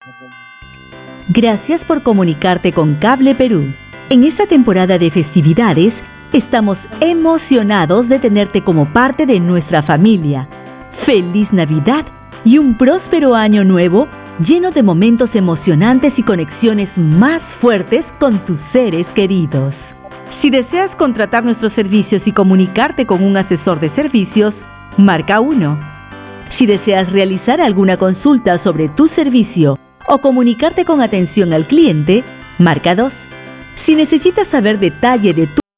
Gracias por comunicarte con Cable Perú. En esta temporada de festividades, estamos emocionados de tenerte como parte de nuestra familia. ¡Feliz Navidad y un próspero año nuevo lleno de momentos emocionantes y conexiones más fuertes con tus seres queridos! Si deseas contratar nuestros servicios y comunicarte con un asesor de servicios, marca 1. Si deseas realizar alguna consulta sobre tu servicio o comunicarte con atención al cliente, marca 2. Si necesitas saber detalle de tu...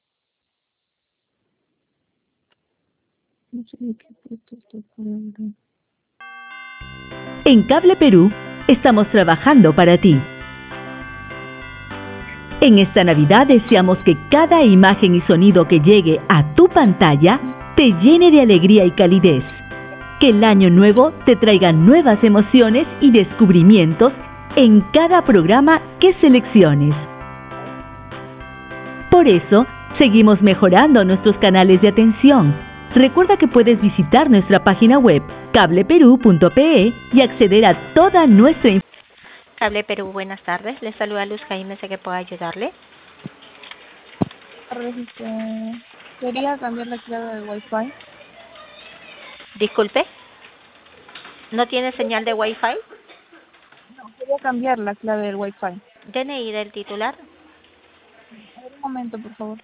En Cable Perú, estamos trabajando para ti. En esta Navidad deseamos que cada imagen y sonido que llegue a tu pantalla te llene de alegría y calidez. Que el año nuevo te traiga nuevas emociones y descubrimientos en cada programa que selecciones. Por eso, seguimos mejorando nuestros canales de atención. Recuerda que puedes visitar nuestra página web cableperú.pe y acceder a toda nuestra información. Cable Perú, buenas tardes. Les saluda Luz Jaime, sé que puedo ayudarle. Quería cambiar la clave del Wi-Fi. Disculpe, ¿no tiene señal de Wi-Fi? No, quería cambiar la clave del Wi-Fi. DNI del titular. A ver, un momento, por favor.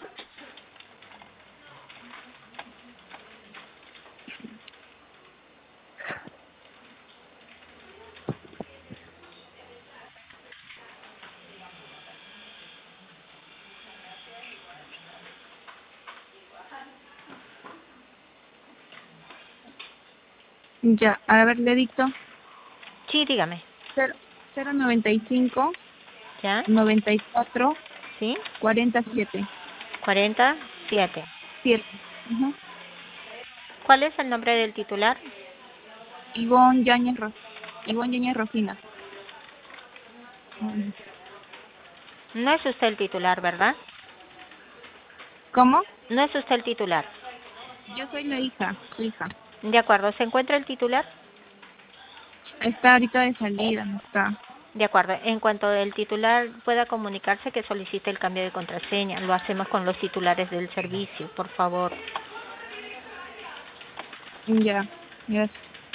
Ya, a ver, le dicto. Sí, dígame. 095 ¿Ya? 94 ¿Sí? 47. 47. 7. Uh-huh. ¿Cuál es el nombre del titular? Ivonne Yáñez Rosina. No es usted el titular, ¿verdad? ¿Cómo? No es usted el titular. Yo soy la hija, su hija. De acuerdo, ¿se encuentra el titular? Está ahorita de salida, no está. De acuerdo, en cuanto el titular pueda comunicarse que solicite el cambio de contraseña, lo hacemos con los titulares del servicio, por favor. Ya, gracias.